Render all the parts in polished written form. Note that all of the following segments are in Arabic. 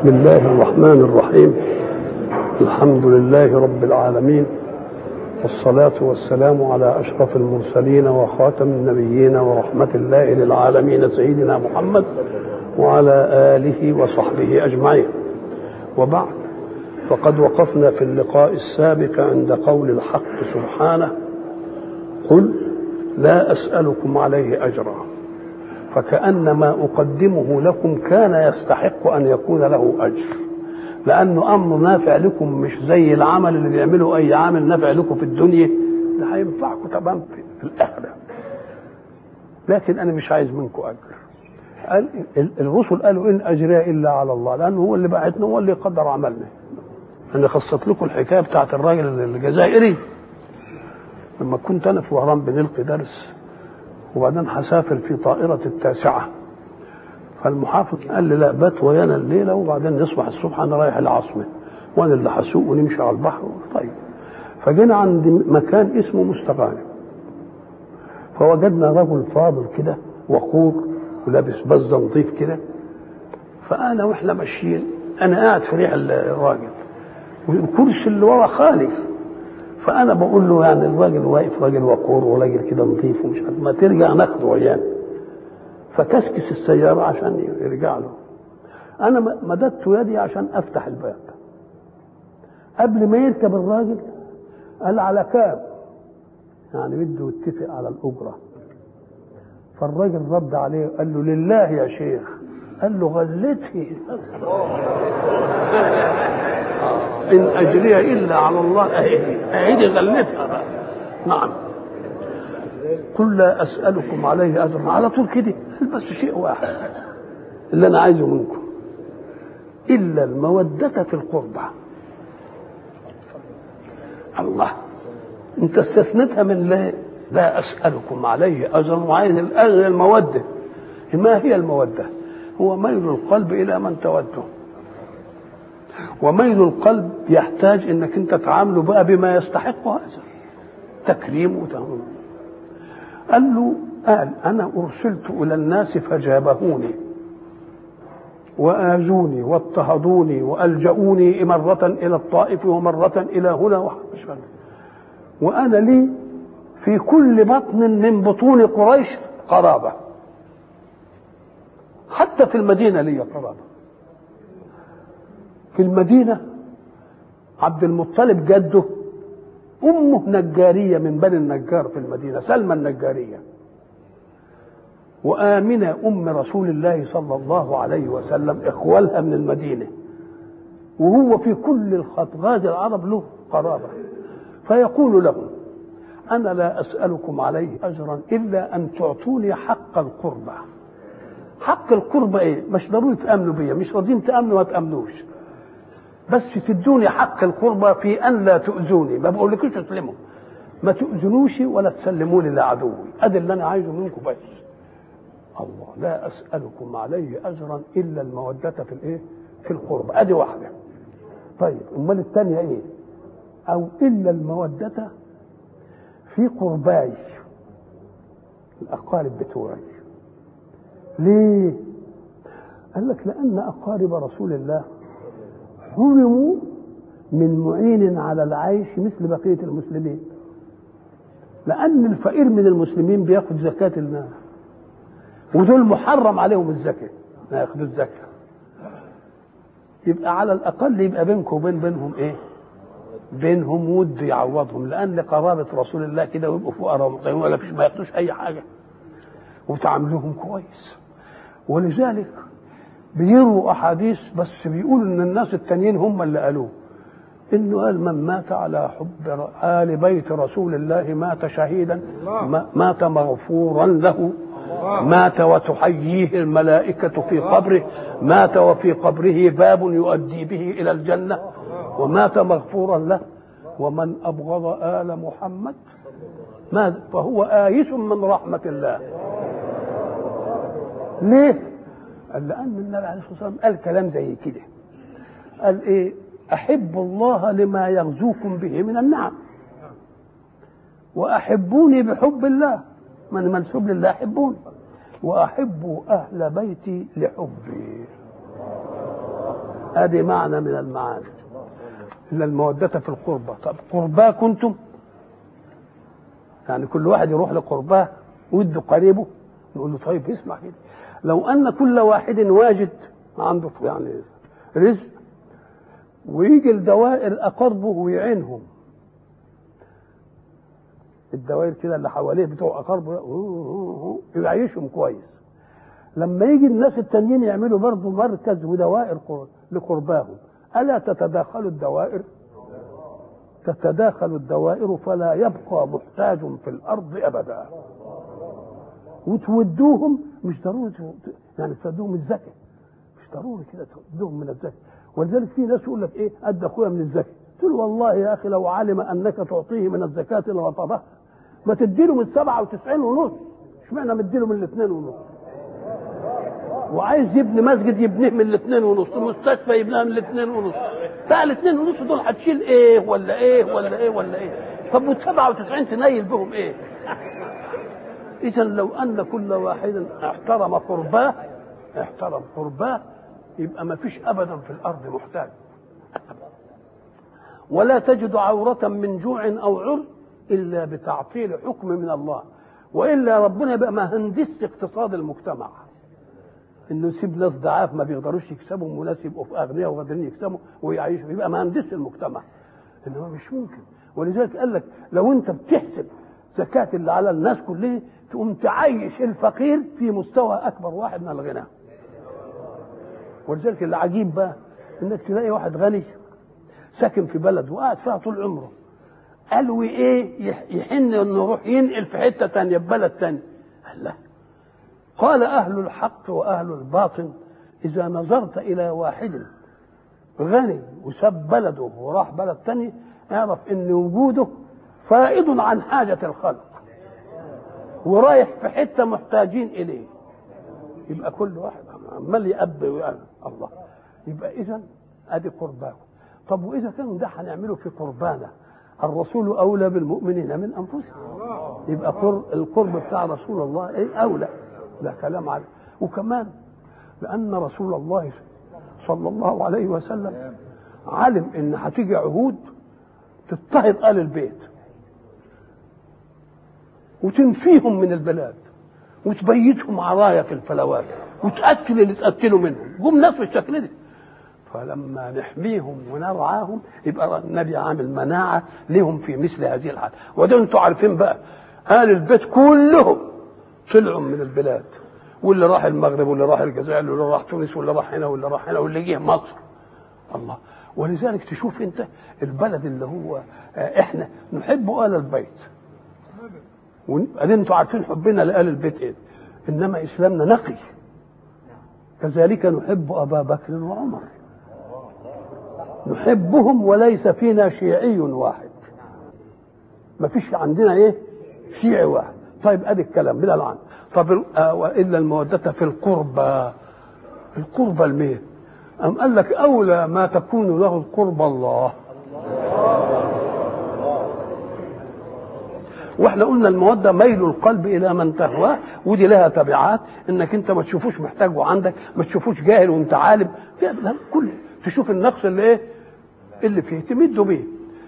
بسم الله الرحمن الرحيم. الحمد لله رب العالمين، والصلاة والسلام على أشرف المرسلين وخاتم النبيين ورحمة الله للعالمين سيدنا محمد وعلى آله وصحبه أجمعين. وبعد، فقد وقفنا في اللقاء السابق عند قول الحق سبحانه: قل لا أسألكم عليه أجرا، فكأن ما أقدمه لكم كان يستحق أن يكون له أجر، لأنه أمر نافع لكم، مش زي العمل اللي بيعمله أي عامل نافع لكم في الدنيا، ده هينفعكم طبعا في الآخرة، لكن أنا مش عايز منكم أجر. قال الرسل قالوا إن أجري إلا على الله، لأنه هو اللي بعتنا، هو اللي قدر عملنا. أنا خصت لكم الحكاية بتاعت الراجل الجزائري لما كنت أنا في وهران بنلقي درس، وبعدين هسافر في طائرة 9، فالمحافظ قال لي لا، بات ويانا الليلة وبعدين نصبح الصبح أنا رايح العاصمة، وأنا اللي هسوق ونمشي على البحر. طيب، فجينا عند مكان اسمه مستغانم، فوجدنا رجل فاضل كده وقور ولابس بزة نظيف كده، فأنا وإحنا ماشيين أنا قاعد في ريح الراجل والكرسي اللي ورا خالي، فأنا بقول له يعني الراجل واقف راجل وقور وراجل كده نظيف ومش عارف، ما ترجع ناخده ويانا. فكسكس السيارة عشان يرجع له، أنا مددت يدي عشان أفتح الباب. قبل ما يركب الراجل قال على كام؟ يعني بده يتفق على الأجرة. فالراجل رد عليه قال له لله يا شيخ. قال له غلتي إن أجري إلا على الله، أهدي غلتها بقى. نعم. قل لا أسألكم عليه أجرا، على طول كده. بس شيء واحد اللي أنا عايزه منكم، إلا المودة في القربى. الله، أنت استثنتها من لا أسألكم عليه أجرا، وعايز الأجر المودة. ما هي المودة؟ هو ميل القلب إلى من توده، وميل القلب يحتاج انك انت تعامله بقى بما يستحق هذا تكريم وتهميم. قال انا ارسلت الى الناس فجابهوني واذوني واضطهدوني والجؤوني مرة الى الطائف ومرة الى هنا وانا لي في كل بطن من بطون قريش قرابة، حتى في المدينة لي قرابة. في المدينة عبد المطلب جده أمه نجارية من بني النجار في المدينة، سلمى النجارية، وآمنة أم رسول الله صلى الله عليه وسلم إخوالها من المدينة، وهو في كل الخطغاج العرب له قرابة. فيقول لهم أنا لا أسألكم عليه أجرا إلا أن تعطوني حق القربة. حق القربة إيه؟ مش ضروري تأمنوا بيا، مش راضين تأمنوا ما تأمنوش، بس تدوني حق القربة في أن لا تؤذوني. ما بقولكوش تسلموا، ما تؤذنوش ولا تسلموني لعدوي. أدي اللي أنا عايزه منكم بس. الله، لا أسألكم عليه أجرا إلا المودة في الإيه؟ في القربة. أدي واحدة. طيب، أمال الثانية إيه؟ أو إلا المودة في قرباي، الأقارب بتوعي. ليه؟ قال لك لأن أقارب رسول الله حرموا من معين على العيش مثل بقية المسلمين، لأن الفقير من المسلمين بياخد زكاة المال، ودول محرم عليهم الزكاة، ما ياخدوا الزكاة. يبقى على الأقل يبقى بينكم بينهم إيه؟ بينهم ود يعوضهم، لأن قرابة رسول الله كده ويبقوا فقراء ومطيعين ولا فيش، ما ياخدوش أي حاجة وتعاملوهم كويس. ولذلك بيروا أحاديث بس بيقولوا إن الناس التانيين هم اللي قالوه، إنه قال من مات على حب آل بيت رسول الله مات شهيدا، مات مغفورا له، مات وتحييه الملائكة في قبره، مات وفي قبره باب يؤدي به إلى الجنة، ومات مغفورا له. ومن أبغض آل محمد فهو آيس من رحمة الله. ليه؟ قال لأن النبي عليه الصلاة والسلام قال كلام زي كده، قال إيه؟ أحب الله لما يغزوكم به من النعم، وأحبوني بحب الله، من منسوب لله أحبوني، وأحبوا أهل بيتي لحبي. ادي معنى من المعاني. إن المودة في القربى. طب قرباه كنتم، يعني كل واحد يروح لقرباه ويده قريبه، نقول له طيب اسمع كده، لو أن كل واحد واجد عنده يعني رزق ويجي الدوائر أقربه ويعينهم، الدوائر كده اللي حواليه بتوع أقربه يعيشهم كويس، لما يجي الناس التانيين يعملوا برضه مركز ودوائر لقرباهم، ألا تتداخل الدوائر؟ تتداخل الدوائر فلا يبقى محتاج في الأرض أبدا. وتودوهم مش ضروري يعني تودوهم الزكاة، مش ضروري كده تودوهم من الزكاة. ولذلك في ناس يقول لك ايه ادى اخويا من الزكاة، قلت له والله يا اخي لو علم انك تعطيه من الزكاة لغطبه، ما تديله من 97 ونص، اشمعنى مديله من 2 ونص؟ وعايز يبني مسجد يبنيه من 2 ونص، مستشفى يبنيها من 2 ونص، بتاع 2 ونص دول هتشيل ايه ولا ايه ولا ايه ولا ايه؟ طب وال 97 تنيل بهم ايه؟ اذا لو ان كل واحد احترم قرباه يبقى ما فيش ابدا في الارض محتاج. ولا تجد عورة من جوع او عر الا بتعطيل حكم من الله، والا ربنا يبقى مهندس اقتصاد المجتمع، انه يسيب ناس ضعاف ما بيقدروش يكسبوا وناس يبقوا في اغنياء وقادرين يكسبوا ويعيشوا، يبقى مهندس المجتمع، انما مش ممكن. ولذلك قال لك لو انت بتحسب زكاة اللي على الناس كلها تقوم تعيش الفقير في مستوى اكبر واحد من الغنى. ولذلك اللي عجيب بقى انك تلاقي واحد غني ساكن في بلد وقاعد فيها طول عمره، قالوا ايه يحن انه يروح ينقل في حته ثانيه في بلد ثاني. الله قال اهل الحق واهل الباطل اذا نظرت الى واحد غني وساب بلده وراح بلد ثاني اعرف ان وجوده فائض عن حاجه الخلق ورايح في حته محتاجين اليه، يبقى كل واحد عمال يأبي ويأبي الله. يبقى اذا ادي قرباه. طب واذا كان ده هنعمله في قربانا، الرسول اولى بالمؤمنين من انفسهم، يبقى القرب بتاع رسول الله ايه اولى. ده كلام عليه. وكمان لان رسول الله صلى الله عليه وسلم علم ان هتيجي عهود تضطهد آل البيت وتنفيهم من البلاد وتبيتهم عرايا في الفلوات وتقتل اللي تقتلوا منهم، جم ناس بالشكل ده. فلما نحميهم ونرعاهم يبقى النبي عامل مناعة لهم في مثل هذه الحالة. وده انتوا عارفين بقى آل البيت كلهم طلعوا من البلاد، واللي راح المغرب واللي راح الجزائر واللي راح تونس واللي راح هنا واللي راح هنا واللي جه مصر. الله. ولذلك تشوف انت البلد اللي هو احنا نحب آل البيت، انتوا عارفين حبنا لآل البيت ايه، انما اسلامنا نقي. كذلك نحب ابا بكر وعمر، نحبهم وليس فينا شيعي واحد، ما فيش عندنا ايه شيعي واحد. طيب ادي الكلام بلا العن. طب والا المودة في القربى، القربى المين؟ أم قال لك اولى ما تكون له القربى الله. واحنا قلنا المودة ميل القلب الى من تهواه، ودي لها تبعات، انك انت ما تشوفوش محتاج وعندك، ما تشوفوش جاهل وانت عالم، كل تشوف النقص اللي ايه اللي فيه تمده بيه.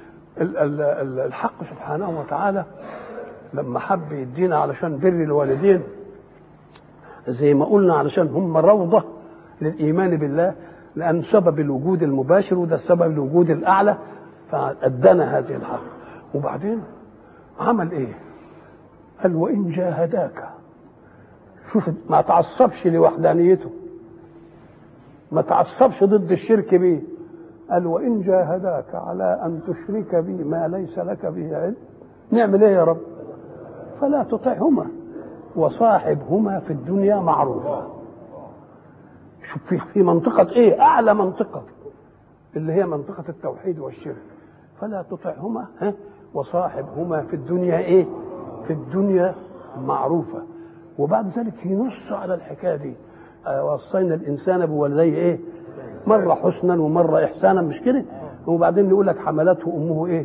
الحق سبحانه وتعالى لما حب يدينا علشان بر الوالدين زي ما قلنا علشان هم روضة للإيمان بالله، لأن سبب الوجود المباشر وده السبب الوجود الأعلى، فأدانا هذه الحق. وبعدين عمل إيه؟ قال وإن جاهداك، شوف ما تعصبش لوحدانيته، ما تعصبش ضد الشرك بيه، قال وإن جاهداك على أن تشرك بي ما ليس لك به علم، نعمل إيه يا رب؟ فلا تطعهما وصاحبهما في الدنيا معروفا. شوف في منطقة ايه اعلى منطقة اللي هي منطقة التوحيد والشرك، فلا تطعهما وصاحبهما في الدنيا ايه في الدنيا معروفة. وبعد ذلك ينص على الحكاية دي، وصينا الانسان بوالديه ايه مرة حسنا ومرة احسانا، مش كده؟ وبعدين يقول لك حملته امه ايه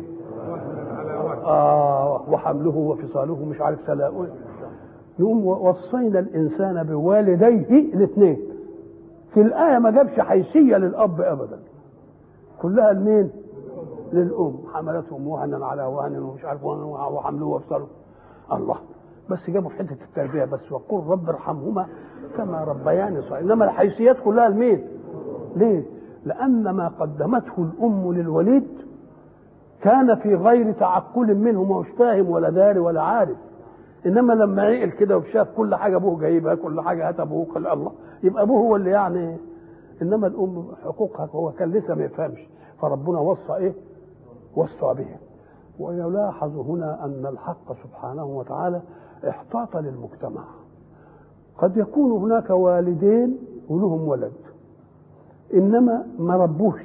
وحمله وفصاله مش عارف سلاؤه. يقوم وصينا الانسان بوالديه الاثنين في الآية ما جابش حيثية للأب أبدا، كلها لمين؟ للأم. حملتهم وهنا على وهن ومش عارف وحملوه وافصلوا الله، بس جابوا في حتة التربية بس، وقل رب ارحمهما كما ربياني صغيرا. إنما الحيثيات كلها لمين؟ ليه؟ لأن ما قدمته الأم للوليد كان في غير تعقل منه، ما هوش فاهم ولا داري ولا عارف. انما لما عقل كده وشاف كل حاجه ابوه جايبها، كل حاجه هات ابوه، قال الله، يبقى ابوه هو اللي يعني. انما الام حقوقها هو كان لسه ما يفهمش، فربنا وصى ايه؟ وصى به. ويلاحظ هنا ان الحق سبحانه وتعالى احتاط للمجتمع. قد يكون هناك والدين ولهم ولد انما ما ربوش،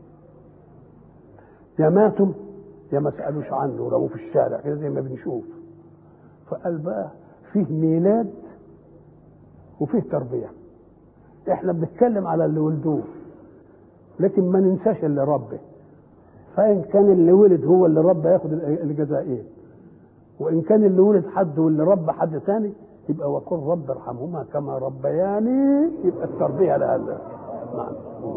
يا ماتوا يا ما سالوش عنه ورموه في الشارع كده زي ما بنشوف. فقال بقى فيه ميلاد وفيه تربيه. احنا بنتكلم على اللي ولدوه، لكن ما ننساش اللي ربه. فان كان اللي ولد هو اللي ربه ياخد الجزائين، وان كان اللي ولد حد واللي ربى حد ثاني يبقى وقل رب ارحمهما كما ربياني، يبقى التربيه لها. نعم.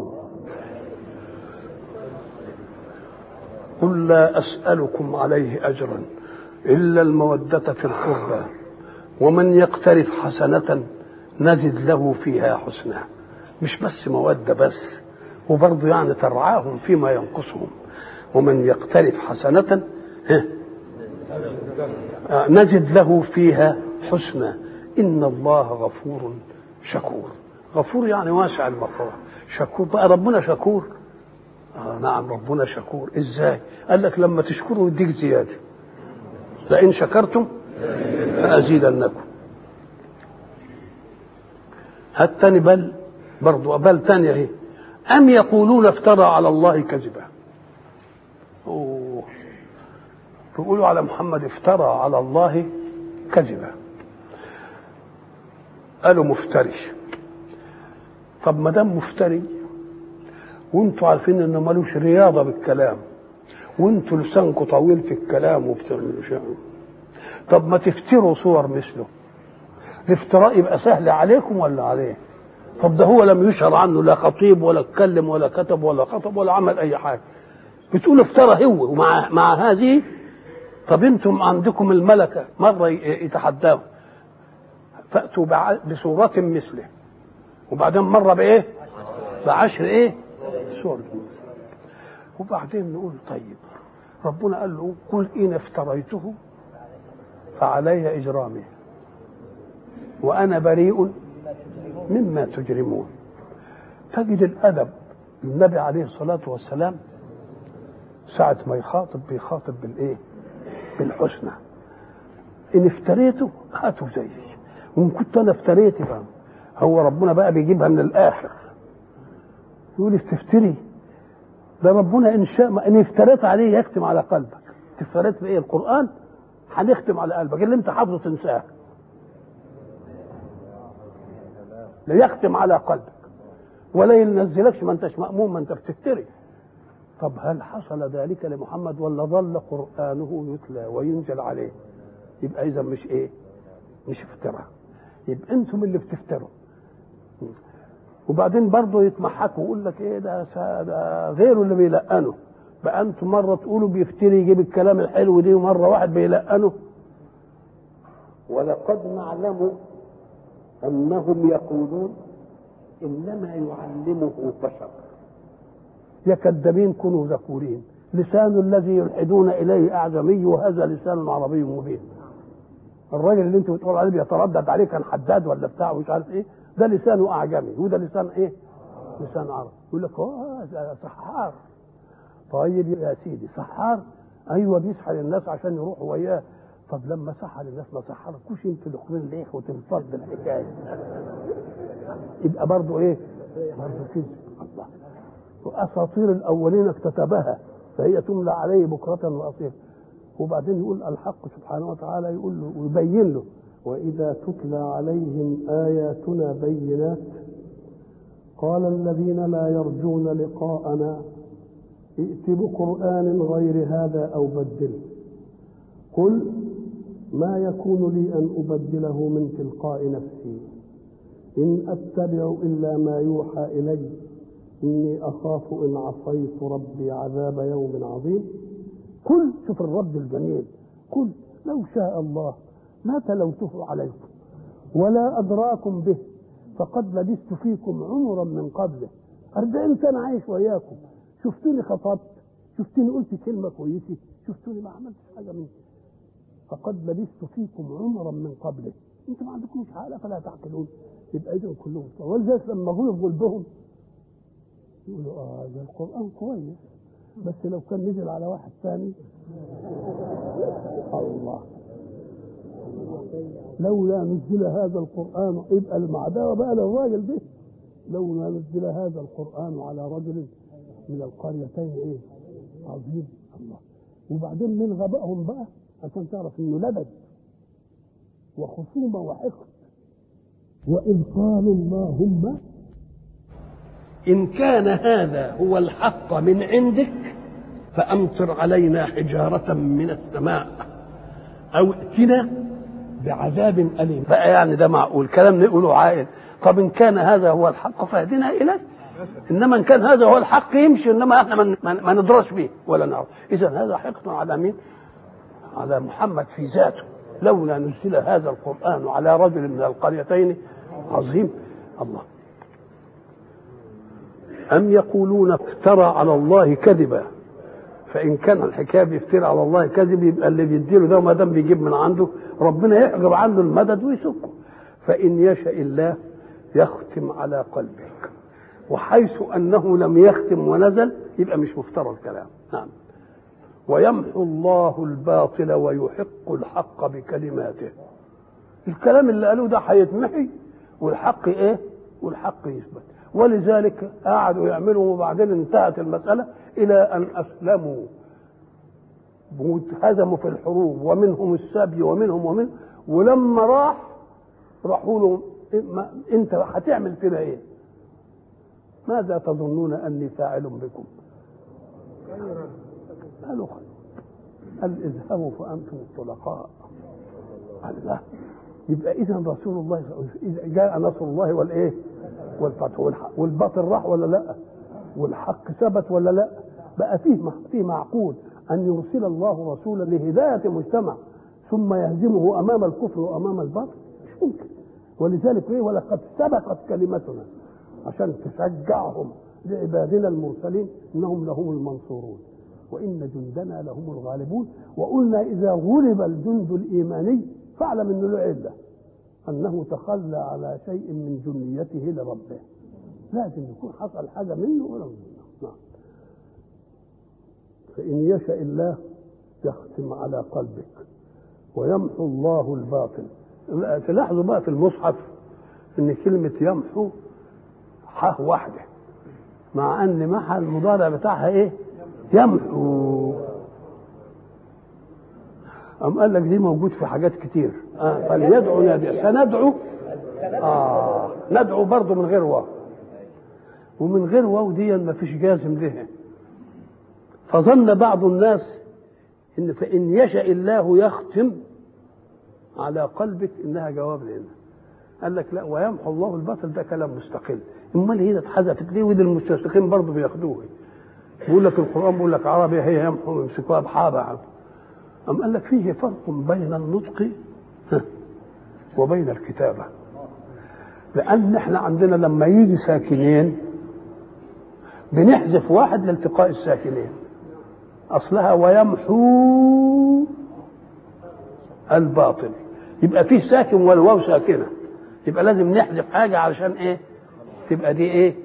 قل لا أسألكم عليه أجرا إلا المودة في القربى ومن يقترف حسنة نزد له فيها حسنا. مش بس مودة بس، وبرضه يعني ترعاهم فيما ينقصهم. ومن يقترف حسنة نزد له فيها حسنا إن الله غفور شكور. غفور يعني واسع المغفرة، شكور بقى ربنا شكور. نعم ربنا شكور. ازاي؟ قال لك لما تشكروا يديك زياده، لئن شكرتم لازيدنكم. هات تاني بل برضو بل تانية اهي، ام يقولون افترى على الله كذبا. يقولوا على محمد افترى على الله كذبا، قالوا مفتري. طب ما دام مفتري وانتوا عارفين انه ملوش رياضه بالكلام، وانتوا لسانكم طويل في الكلام وبتعملوا شيء، طب ما تفتروا صور مثله. الافتراء يبقى سهل عليكم ولا عليه؟ طب ده هو لم يشهر عنه لا خطيب ولا اتكلم ولا كتب ولا خطب ولا عمل اي حاجه، بتقول افترى هو ومع هذه. طب انتم عندكم الملكه مره يتحداهم فاتوا بصوره مثله، وبعدين مره بايه؟ بعشر ايه؟ صور مثله. وبعدين نقول طيب ربنا قال له قل إن افتريته فعلي إجرامي وأنا بريء مما تجرمون. تجد الأدب النبي عليه الصلاة والسلام ساعة ما بيخاطب بالإيه؟ بالحسنى. إن افتريته هاتوا زيي، وإن كنت أنا افتريت بقى. هو ربنا بقى بيجيبها من الآخر، يقول تفتري ده ربنا إن شاء إن افتريت عليه يختم على قلبك. افتريت بإيه؟ القرآن هنختم على قلبك اللي انت حافظه تنساه، لا يختم على قلبك ولا ينزلكش، ما انتش مأمون، ما انت بتفتري. طب هل حصل ذلك لمحمد ولا ظل قرآنه يتلى وينزل عليه؟ يبقى إذا مش إيه؟ مش افتراء، يبقى انتم اللي بتفتروا. وبعدين برضه يتمحكوا ويقول لك ايه ده غيره اللي بيلقنه بقى. انتم مره تقولوا بيفتري يجيب الكلام الحلو دي، ومره واحد بيلقنه. ولقد نعلم انهم يقولون انما يعلمه بشر. يا كذابين كونوا ذكورين، لسان الذي يلحدون اليه اعجمي وهذا لسان عربي مبين. الراجل اللي انت بتقول عليه بيتردد عليه كان حداد ولا بتاع ومش عارف ايه، ده لسانه اعجمي وده لسان ايه؟ لسان عربي. يقول لك سحار. طيب يا سيدي سحار، ايوه بيسحر الناس عشان يروحوا وياه. طب لما سحر الناس ما سحركوش انت الاخرين ليه وتنفض الحكايه؟ يبقى برضه ايه؟ برضه كذب. الله، واساطير الاولين اكتتبها فهي تملى عليه بكره واصيلا. وبعدين يقول الحق سبحانه وتعالى يقول له ويبين له واذا تتلى عليهم اياتنا بينات قال الذين لا يرجون لقاءنا ائت بقرآن غير هذا أو بدله قل ما يكون لي أن أبدله من تلقاء نفسي إن أتبع إلا ما يوحى إلي إني أخاف إن عصيت ربي عذاب يوم عظيم. قل، شوف الرد الجميل، قل لو شاء الله ما تلوته عليكم ولا أدراكم به فقد لبثت فيكم عمرا من قبله. 40 سنة عايش وياكم، شفتوني خطبت، شفتوني قلت كلمة كويسة، شفتوني ما عملتش حاجة منه. فقد لبثت فيكم عمرا من قبله، انتم ما عندكمش عقل فلا تعقلون. يبقى اذا كلهم، ولذلك لما غلبوا بهم يقولوا ده القرآن كويس، بس لو كان نزل على واحد ثاني الله، لولا نزل هذا القرآن، يبقى المعداوة بقى للراجل ده، لولا نزل هذا القرآن على رجل من القريتين ايه عظيم. الله. وبعدين من غبائهم بقى عشان تعرف انه لبد وخصومه وحقد. وإذ قالوا اللهم إن كان هذا هو الحق من عندك فأمطر علينا حجارة من السماء أو ائتنا بعذاب أليم. بقى يعني ده معقول كلام نقوله عائل؟ طب إن كان هذا هو الحق فاهدنا إليه، إنما إن كان هذا هو الحق يمشي، إنما إحنا ما ندرس به ولا نعرف. إذا هذا حقد على مين؟ على محمد في ذاته. لولا نزل هذا القرآن على رجل من القريتين عظيم. الله. أم يقولون افترى على الله كذبا، فإن كان الحكاية بيفترى على الله كذب يبقى اللي بيديله ده ما دام بيجيب من عنده ربنا يحجب عنه المدد ويسكه. فإن يشاء الله يختم على قلبك، وحيث أنه لم يختم ونزل يبقى مش مفترى الكلام. نعم. ويمحو الله الباطل ويحق الحق بكلماته. الكلام اللي قالوه ده هيتمحي والحق ايه؟ والحق يثبت. ولذلك قعدوا يعملوا وبعدين انتهت المسألة إلى أن أسلموا وهزموا في الحروب ومنهم السبي ومنهم ولما راحوا له انت هتعمل كده ايه؟ ماذا تظنون أني فاعل بكم؟ قالوا قال اذهبوا فأنتم الطلقاء. قال لا. يبقى إذا رسول الله إذا جاء نصر الله والإيه والفتح والباطل راح ولا لا؟ والحق ثبت ولا لا؟ بقى فيه معقول أن يرسل الله رسولا لهداية مجتمع ثم يهزمه أمام الكفر وأمام الباطل؟ مش ممكن. ولذلك إيه؟ ولقد سبقت كلمتنا عشان تشجعهم لعبادنا المرسلين إنهم لهم المنصورون وإن جندنا لهم الغالبون. وقلنا إذا غلب الجند الإيماني فاعلم أنه له علة، أنه تخلى على شيء من جنيته لربه، لازم يكون حصل حاجة منه ولا منه. فإن يشاء الله يختم على قلبك ويمحو الله الباطل. تلاحظوا بقى في المصحف ان كلمة يمحو حاء واحدة، مع ان محى المضارع بتاعها ايه؟ يمحو. أم قال لك دي موجود في حاجات كتير. فليدعو نادي، سندعو ندعو برضو من غير واو، ومن غير واو دي ما فيش جازم لها. فظن بعض الناس ان فإن يشاء الله يختم على قلبك انها جواب لنا. قال لك لا، ويمحو الله الباطل ده كلام مستقل. امال هي اتحذفت ليه؟ ودي المستشرقين برضه بياخدوه. بيقول لك القرآن بيقول لك عربي هي يمحو يمسكوها بحابة. أم قال لك فيه فرق بين النطق وبين الكتابة، لأن احنا عندنا لما يجي ساكنين بنحذف واحد لالتقاء الساكنين، أصلها ويمحو الباطل، يبقى فيه ساكن والواو ساكنة، يبقى لازم نحذف حاجة علشان ايه؟ تبقى دي ايه؟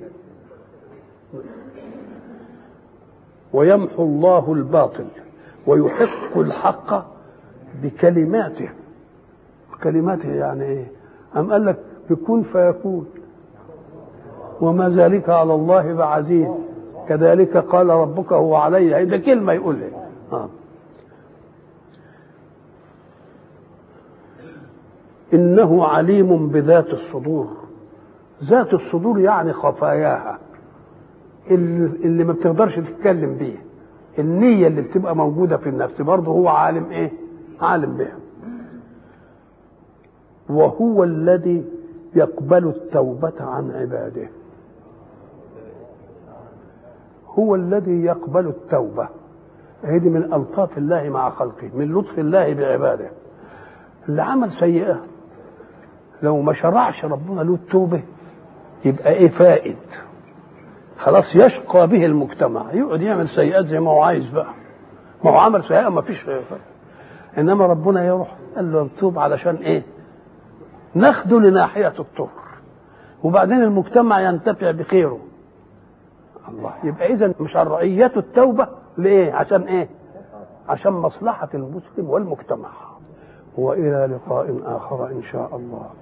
ويمحو الله الباطل ويحق الحق بكلماته. كلماته يعني ايه؟ أم قال لك بكون فيكون وما ذلك على الله بعزيز كذلك قال ربك هو علي. ده كلمة يقولها. إنه عليم بذات الصدور. ذات الصدور يعني خفاياها اللي ما بتقدرش تتكلم بيه، النية اللي بتبقى موجودة في النفس برضه هو عالم ايه؟ عالم بها. وهو الذي يقبل التوبة عن عباده. هو الذي يقبل التوبة. هذه من ألطاف الله مع خلقه، من لطف الله بعباده. اللي عمل سيئة لو ما شرعش ربنا له التوبة يبقى ايه فائد؟ خلاص يشقى به المجتمع، يقعد يعمل سيئات زي ما هو عايز بقى. ما هو عمل سيئة ما فيش فائد. انما ربنا يروح قال له توب علشان ايه؟ ناخده لناحية الطهر، وبعدين المجتمع ينتفع بخيره. الله، يبقى اذا شرعية التوبة ليه؟ عشان ايه؟ عشان مصلحة المسلم والمجتمع. وإلى لقاء آخر إن شاء الله.